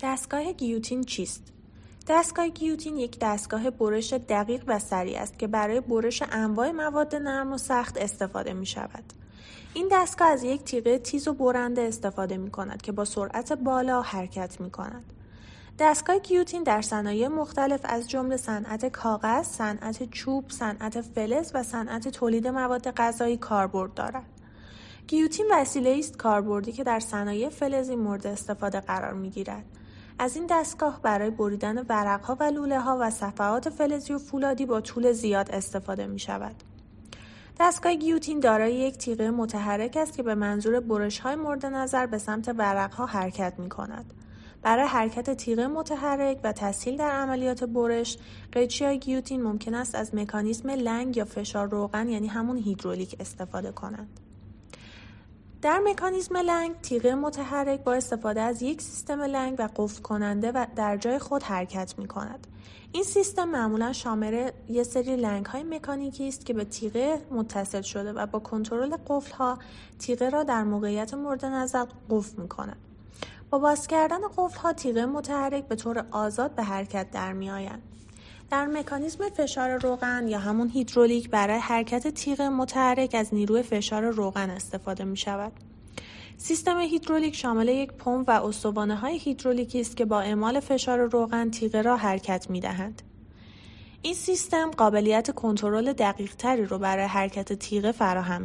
دستگاه گیوتین چیست؟ دستگاه گیوتین یک دستگاه برش دقیق و سریع است که برای برش انواع مواد نرم و سخت استفاده می شود. این دستگاه از یک تیغه تیز و برنده استفاده می کند که با سرعت بالا حرکت می کند. دستگاه گیوتین در صنایع مختلف از جمله صنعت کاغذ، صنعت چوب، صنعت فلز و صنعت تولید مواد غذایی کاربرد دارد. گیوتین وسیله‌ای است کاربردی که در صنایع فلزی مورد استفاده قرار می‌گیرد. از این دستگاه برای بریدن ورق‌ها و لوله‌ها و صفحات فلزی و فولادی با طول زیاد استفاده می‌شود. دستگاه گیوتین دارای یک تیغه متحرک است که به منظور برش‌های مورد نظر به سمت ورق‌ها حرکت می‌کند. برای حرکت تیغه متحرک و تسهیل در عملیات برش، قیچی‌های گیوتین ممکن است از مکانیزم لنگ یا فشار روغن یعنی همون هیدرولیک استفاده کنند. در مکانیزم لنگ، تیغه متحرک با استفاده از یک سیستم لنگ و قفل کننده و در جای خود حرکت می کند. این سیستم معمولا شامل یک سری لنگ‌های مکانیکی است که به تیغه متصل شده و با کنترل قفل‌ها تیغه را در موقعیت مورد نظر قفل می کند. با باز کردن قفل‌ها تیغه متحرک به طور آزاد به حرکت در می آیند. در مکانیزم فشار روغن یا همون هیدرولیک برای حرکت تیغه متحرک از نیروی فشار روغن استفاده می شود. سیستم هیدرولیک شامل یک پمپ و استوانه‌های هیدرولیکی است که با اعمال فشار روغن تیغه را حرکت می دهند. این سیستم قابلیت کنترل دقیق‌تری را برای حرکت تیغه فراهم